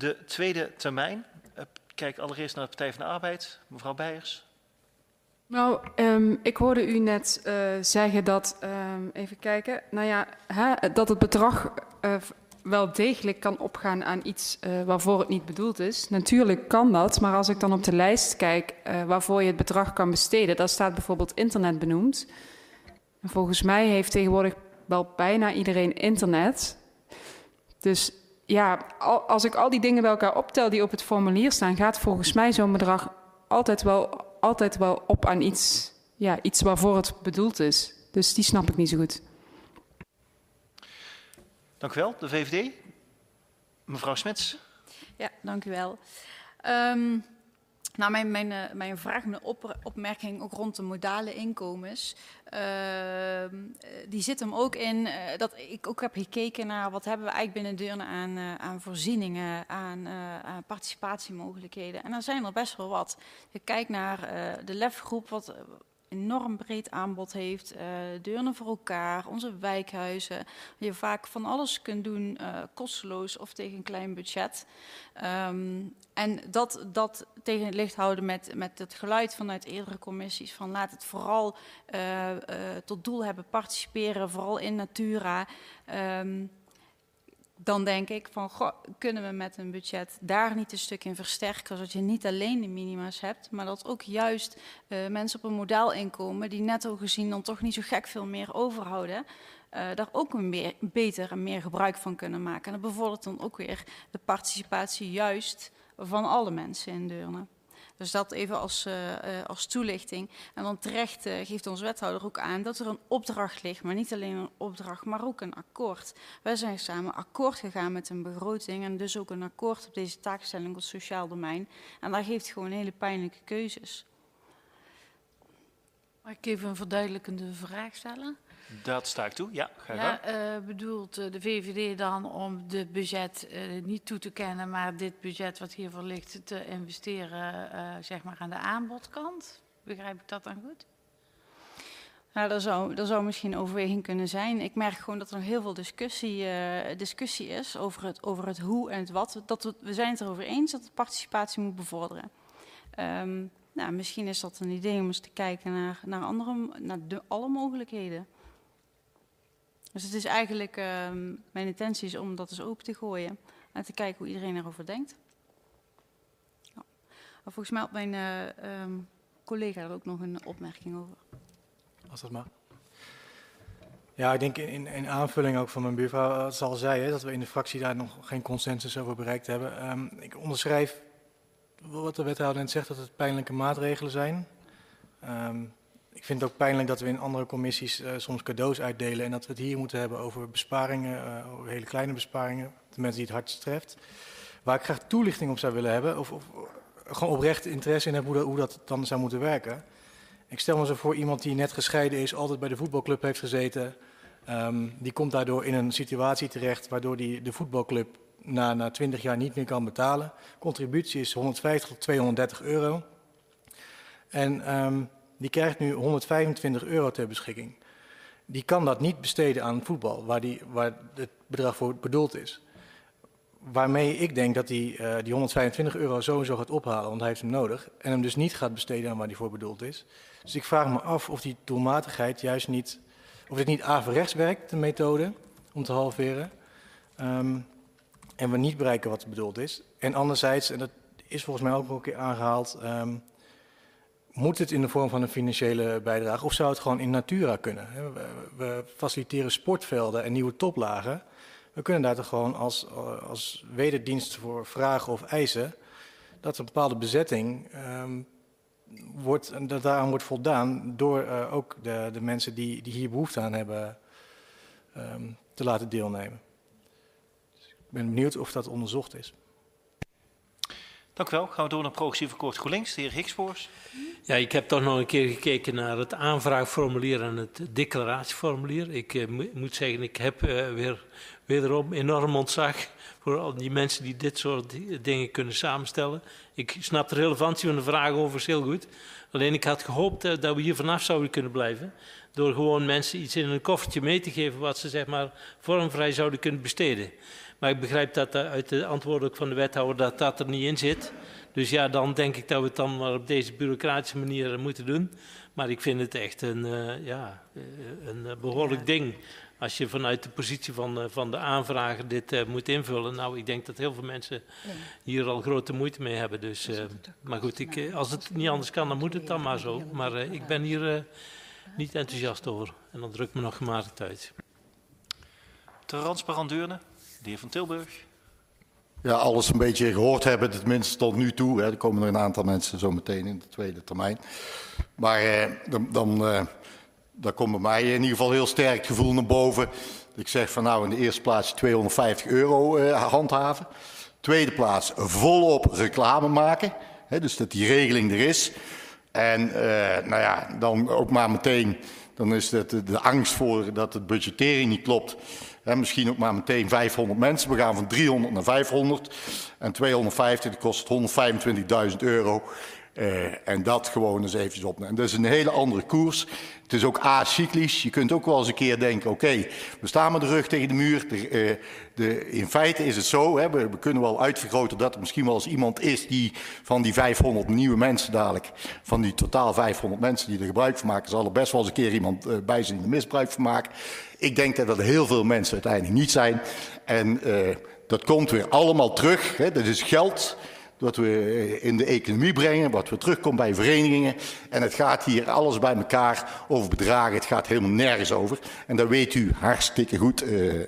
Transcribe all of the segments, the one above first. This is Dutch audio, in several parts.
de tweede termijn. Kijk allereerst naar de Partij van de Arbeid. Mevrouw Beijers. Nou, ik hoorde u net zeggen dat, even kijken, dat het bedrag wel degelijk kan opgaan aan iets waarvoor het niet bedoeld is. Natuurlijk kan dat, maar als ik dan op de lijst kijk waarvoor je het bedrag kan besteden, daar staat bijvoorbeeld internet benoemd. En volgens mij heeft tegenwoordig wel bijna iedereen internet. Dus ja, als ik al die dingen bij elkaar optel die op het formulier staan, gaat volgens mij zo'n bedrag altijd wel op aan iets waarvoor het bedoeld is. Dus die snap ik niet zo goed. Dank u wel. De VVD. Mevrouw Smets. Ja, dank u wel. Mijn vraag, mijn opmerking ook rond de modale inkomens, die zit hem ook in dat ik ook heb gekeken naar wat hebben we eigenlijk binnen Deurne aan voorzieningen, aan participatiemogelijkheden. En daar zijn er best wel wat. Je kijkt naar de LEF-groep, wat enorm breed aanbod heeft, Deurne voor elkaar, onze wijkhuizen. Waar je vaak van alles kunt doen, kosteloos of tegen een klein budget. En dat tegen het licht houden met het geluid vanuit eerdere commissies. Van laat het vooral tot doel hebben participeren, vooral in Natura. Dan denk ik van, kunnen we met een budget daar niet een stuk in versterken, zodat je niet alleen de minima's hebt, maar dat ook juist mensen op een modaal inkomen die netto gezien dan toch niet zo gek veel meer overhouden, daar ook beter en meer gebruik van kunnen maken. En dat bevordert dan ook weer de participatie juist van alle mensen in Deurne. Dus dat even als toelichting. En dan terecht geeft onze wethouder ook aan dat er een opdracht ligt. Maar niet alleen een opdracht, maar ook een akkoord. Wij zijn samen akkoord gegaan met een begroting. En dus ook een akkoord op deze taakstelling op het sociaal domein. En daar geeft gewoon hele pijnlijke keuzes. Mag ik even een verduidelijkende vraag stellen? Dat sta ik toe. Ja, ga gang. Bedoelt de VVD dan om dit budget niet toe te kennen, maar dit budget wat hiervoor ligt te investeren zeg maar aan de aanbodkant? Begrijp ik dat dan goed? Nou, dat zou misschien een overweging kunnen zijn. Ik merk gewoon dat er nog heel veel discussie is over het hoe en het wat. We zijn het erover eens dat de participatie moet bevorderen. Nou, misschien is dat een idee om eens te kijken naar alle mogelijkheden. Dus het is eigenlijk, mijn intentie is om dat eens open te gooien en te kijken hoe iedereen erover denkt. Ja. Volgens mij had mijn collega er ook nog een opmerking over. Als dat mag. Ja, ik denk in aanvulling ook van mijn buurvrouw al zei, dat we in de fractie daar nog geen consensus over bereikt hebben. Ik onderschrijf wat de wethouder net zegt, dat het pijnlijke maatregelen zijn. Ik vind het ook pijnlijk dat we in andere commissies soms cadeaus uitdelen en dat we het hier moeten hebben over besparingen, over hele kleine besparingen, de mensen die het hardst treft. Waar ik graag toelichting op zou willen hebben, of gewoon oprecht interesse in heb hoe dat dan zou moeten werken. Ik stel me zo voor iemand die net gescheiden is, altijd bij de voetbalclub heeft gezeten. Die komt daardoor in een situatie terecht waardoor die de voetbalclub na 20 jaar niet meer kan betalen. Contributie is 150 tot 230 euro. En die krijgt nu 125 euro ter beschikking. Die kan dat niet besteden aan voetbal, waar het bedrag voor bedoeld is. Waarmee ik denk dat die 125 euro sowieso gaat ophalen, want hij heeft hem nodig. En hem dus niet gaat besteden aan waar die voor bedoeld is. Dus ik vraag me af of die doelmatigheid juist niet, of dit niet averechts werkt, de methode, om te halveren. En we niet bereiken wat bedoeld is. En anderzijds, en dat is volgens mij ook nog een keer aangehaald, moet het in de vorm van een financiële bijdrage of zou het gewoon in Natura kunnen? We faciliteren sportvelden en nieuwe toplagen. We kunnen daar toch gewoon als wederdienst voor vragen of eisen dat een bepaalde bezetting dat daaraan wordt voldaan door ook de mensen die hier behoefte aan hebben te laten deelnemen. Dus ik ben benieuwd of dat onderzocht is. Dank u wel. Gaan we door naar Progressief Akkoord GroenLinks, de heer Hikspoors. Ja, ik heb toch nog een keer gekeken naar het aanvraagformulier en het declaratieformulier. Ik moet zeggen, ik heb wederom enorm ontzag voor al die mensen die dit soort dingen kunnen samenstellen. Ik snap de relevantie van de vraag overigens heel goed. Alleen ik had gehoopt dat we hier vanaf zouden kunnen blijven. Door gewoon mensen iets in een koffertje mee te geven wat ze zeg maar vormvrij zouden kunnen besteden. Maar ik begrijp dat uit de antwoorden ook van de wethouder dat er niet in zit. Dus ja, dan denk ik dat we het dan maar op deze bureaucratische manier moeten doen. Maar ik vind het echt een behoorlijk ding. Als je vanuit de positie van de aanvrager dit moet invullen. Nou, ik denk dat heel veel mensen hier al grote moeite mee hebben. Dus, maar goed, als het niet anders kan, dan moet het dan maar zo. Maar ik ben hier niet enthousiast over. En dan druk me nog gematigd uit. Transparant Deurne, de heer Van Tilburg. Ja, alles een beetje gehoord hebben, tenminste tot nu toe. Hè. Er komen er een aantal mensen zo meteen in de tweede termijn. Maar dan komt bij mij in ieder geval heel sterk het gevoel naar boven. Ik zeg van nou in de eerste plaats €250 handhaven. Tweede plaats volop reclame maken. Hè, dus dat die regeling er is. En nou ja, dan ook maar meteen, dan is het de angst voor dat de budgettering niet klopt. Hè, misschien ook maar meteen 500 mensen. We gaan van 300 naar 500. En 250, dat kost €125.000. En dat gewoon eens eventjes op. En dat is een hele andere koers. Het is ook acyclisch. Je kunt ook wel eens een keer denken, oké, we staan met de rug tegen de muur. In feite is het zo, hè, we kunnen wel uitvergroten dat er misschien wel eens iemand is die van die 500 nieuwe mensen dadelijk, van die totaal 500 mensen die er gebruik van maken, zal er best wel eens een keer iemand bij zijn die er misbruik van maakt. Ik denk dat er heel veel mensen uiteindelijk niet zijn. En dat komt weer allemaal terug. Hè. Dat is geld wat we in de economie brengen, wat we terugkomt bij verenigingen. En het gaat hier alles bij elkaar over bedragen. Het gaat helemaal nergens over. En dat weet u hartstikke goed,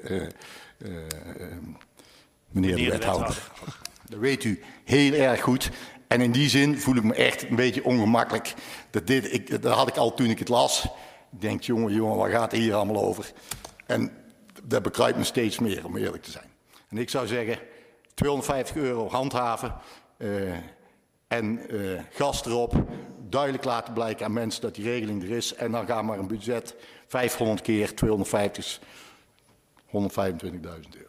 meneer de wethouder. Dat weet u heel erg goed. En in die zin voel ik me echt een beetje ongemakkelijk. Dat had ik al toen ik het las. Ik denk, jongen, waar gaat het hier allemaal over? En dat bekruipt me steeds meer, om eerlijk te zijn. En ik zou zeggen, €250 handhaven en gas erop. Duidelijk laten blijken aan mensen dat die regeling er is. En dan gaan maar een budget 500 keer 250, €125.000.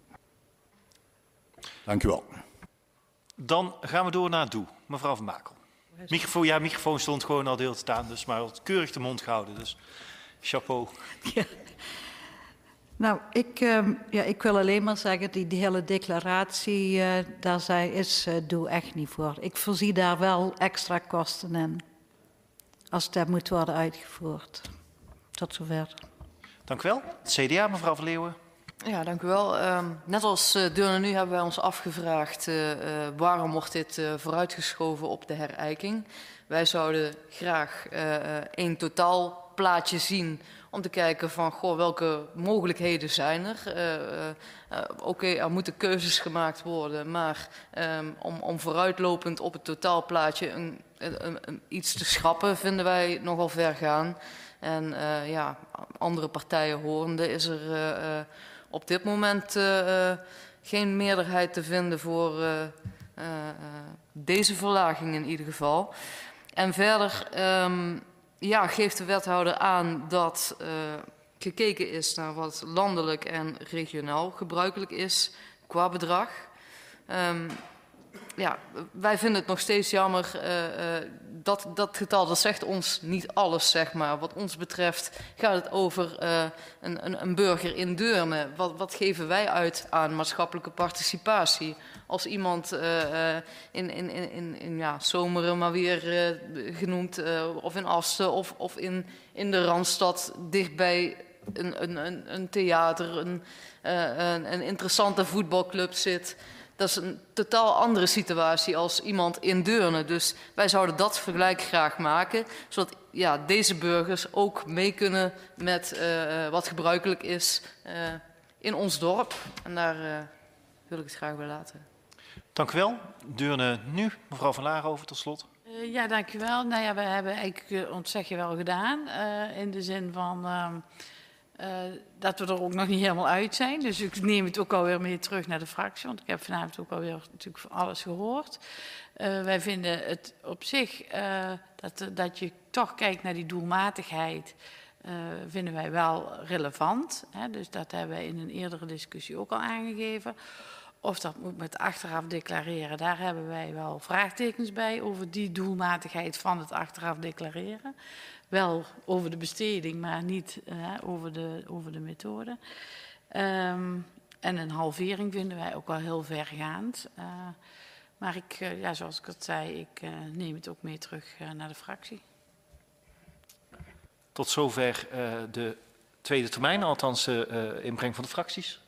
Dank u wel. Dan gaan we door naar Doe, mevrouw Van Bakel. Microfoon stond gewoon al de hele tijd aan, dus maar keurig de mond gehouden. Dus chapeau. Ja. Nou, ik wil alleen maar zeggen, die hele declaratie, daar is Doe echt niet voor. Ik voorzie daar wel extra kosten in, als dat moet worden uitgevoerd. Tot zover. Dank u wel. Het CDA, mevrouw Van Leeuwen. Ja, dank u wel. Net als Deurne nu hebben wij ons afgevraagd waarom wordt dit vooruitgeschoven op de herijking. Wij zouden graag een totaalplaatje zien om te kijken van welke mogelijkheden zijn er. Oké, er moeten keuzes gemaakt worden, maar om vooruitlopend op het totaalplaatje iets te schrappen vinden wij nogal ver gaan. En andere partijen horende is er op dit moment geen meerderheid te vinden voor deze verlaging in ieder geval. En verder geeft de wethouder aan dat gekeken is naar wat landelijk en regionaal gebruikelijk is qua bedrag. Wij vinden het nog steeds jammer dat getal, dat zegt ons niet alles, zeg maar. Wat ons betreft gaat het over een burger in Deurne. Wat geven wij uit aan maatschappelijke participatie? Als iemand in Zomeren maar weer genoemd, of in Asten of in de Randstad dichtbij een theater, een interessante voetbalclub zit. Dat is een totaal andere situatie als iemand in Deurne. Dus wij zouden dat vergelijk graag maken, zodat deze burgers ook mee kunnen met wat gebruikelijk is in ons dorp. En daar wil ik het graag bij laten. Dank u wel. Deurne nu. Mevrouw Van Laarhoven tot slot. Ja, dank u wel. Nou ja, we hebben eigenlijk ons zegje wel gedaan. In de zin van dat we er ook nog niet helemaal uit zijn. Dus ik neem het ook alweer mee terug naar de fractie. Want ik heb vanavond ook alweer natuurlijk van alles gehoord. Wij vinden het op zich dat je toch kijkt naar die doelmatigheid. Vinden wij wel relevant. Hè? Dus dat hebben wij in een eerdere discussie ook al aangegeven. Of dat moet met achteraf declareren. Daar hebben wij wel vraagtekens bij over die doelmatigheid van het achteraf declareren. Wel over de besteding, maar niet over de methode. En een halvering vinden wij ook wel heel vergaand. Maar zoals ik het zei, ik neem het ook mee terug naar de fractie. Tot zover de tweede termijn, althans inbreng van de fracties.